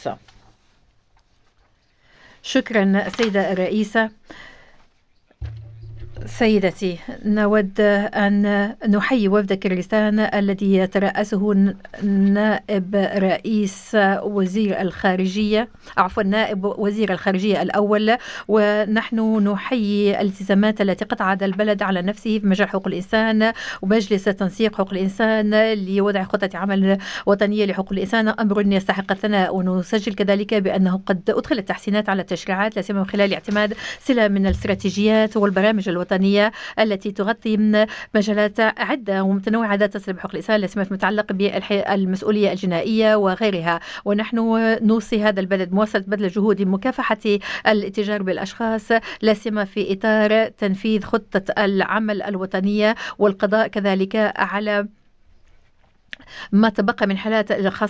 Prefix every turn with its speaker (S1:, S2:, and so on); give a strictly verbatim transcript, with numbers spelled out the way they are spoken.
S1: الخاصة. شكرا سيدة الرئيسة. سيدتي، نود أن نحيي وفد كردستان الذي يترأسه نائب رئيس وزير الخارجية عفوا نائب وزير الخارجية الأول، ونحن نحيي الالتزامات التي قد عاد البلد على نفسه في مجال حقوق الإنسان ومجلس تنسيق حقوق الإنسان لوضع خطة عمل وطنية لحقوق الإنسان، أمر يستحق الثناء. ونسجل كذلك بأنه قد أدخل التحسينات على التشريعات لا سيما من خلال اعتماد سلة من الاستراتيجيات والبرامج الوطنية التي تغطي مجالات عدة ومتنوعة ذات صلة بحقوق الإنسان لا سيما متعلق بالمسؤولية الجنائية وغيرها. ونحن نوصي هذا البلد مواصلة بذل جهود مكافحة الاتجار بالأشخاص لا سيما في إطار تنفيذ خطة العمل الوطنية والقضاء كذلك على ما تبقى من حالات